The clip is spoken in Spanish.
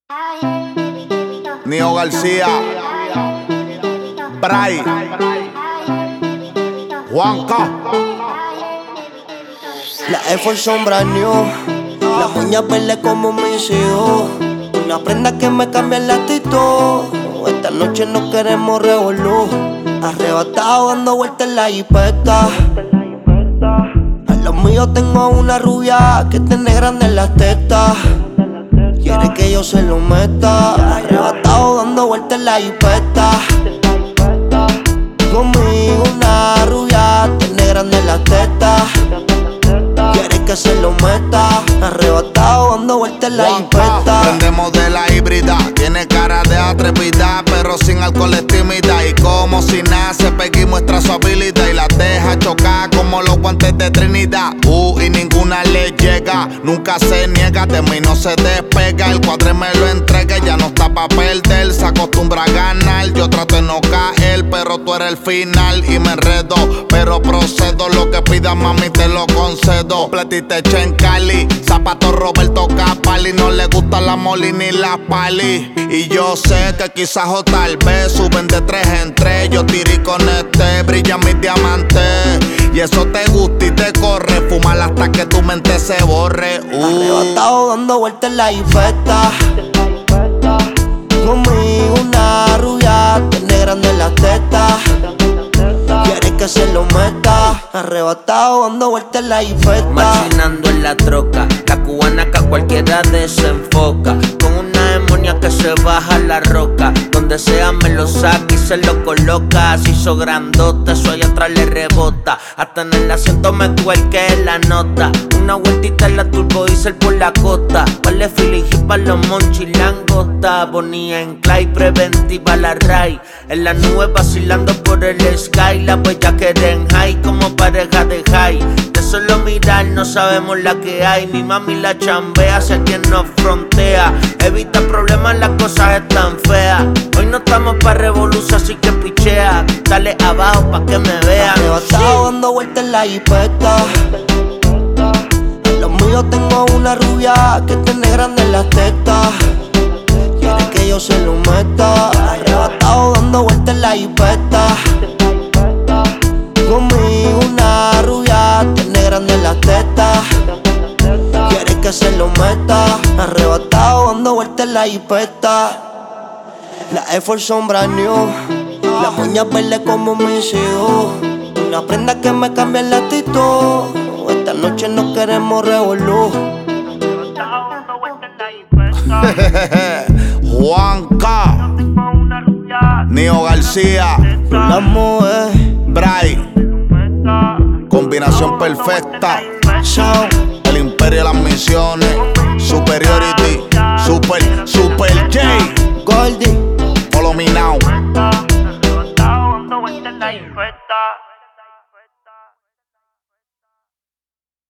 Nio García, Bray, Juanca. La Air Force son brand new, las uñas verdes como mis hijos. Una prenda que me cambia la actitud. Esta noche no queremos revolú. Arrebatado dando vueltas en la jipeta. A los míos tengo una rubia que tiene grandes las tetas. Quiere que yo se lo meta. Arrebatado dando vueltas en la jipeta. Conmigo una rubia tiene grandes las tetas. Quiere que se lo meta. Arrebatado dando vueltas en la jipeta. Prendemos de la híbrida. Tiene cara de atrevida, pero sin alcohol es tímida. Y como si nace, Peggy muestra su habilidad y la deja chocar como los guantes de Trinidad. Y ninguna le llega, nunca se niega, de mí no se despega. El cuadre me lo entrega, ya no está pa' perder. Se acostumbra a ganar, yo trato de no caer, pero tú eres el final y me enredo. Pero procedo, lo que pidas mami te lo concedo. Platiste en Cali, zapato Roberto Capali. No le gusta la Molly ni la Pali. Y yo sé que quizás o tal vez suben de 3 en 3. Yo tiré con este, brillan mis diamantes. Y eso te gusta y te corre, fumar hasta que tu mente se borre. Arrebatado dando vueltas en la jipeta. Conmigo una rubia tiene grandes las tetas. Quiere que se lo meta. Arrebatado dando vueltas en la jipeta. Machinando en la troca, la cubana que a cualquiera desenfoca. Con una demonia que se baja la roca. Donde sea me lo saca y se lo coloca. Se hizo grandote, eso allá atrás le rebota. Hasta en el asiento me tuerque la nota. Una vueltita en la turbo diesel por la costa. Vale fili para los monchis langosta. Bonía en clay, preventiva la ray. En la nube vacilando por el sky. La bella que en high como pareja de high. De solo mirar no sabemos la que hay. Mi mami la chambea, sé quien nos frontea. Evita problemas, las cosas están feas. Hoy no estamos pa' revolución, así que pichea. Dale abajo pa' que me vean. Arrebatado dando vueltas en la jipeta. En los míos tengo una rubia que tiene grandes las tetas. Quiere que yo se lo meta. Arrebatado dando vueltas en la jipeta. Conmigo una rubia tiene grandes las tetas. Quiere que se lo meta. Arrebatado dando vueltas en la jipeta. La Air Force son brand new, las uñas verdes como mis hijos. Una prenda que me cambia la actitud. Esta noche no queremos revolú. Juanca, Nio García, La mujer, Bray. Combinación perfecta. Sound, El imperio de las misiones. Superiority. Super J. Goldie. Follow me now. Arrebatado dando vueltas en la jipeta.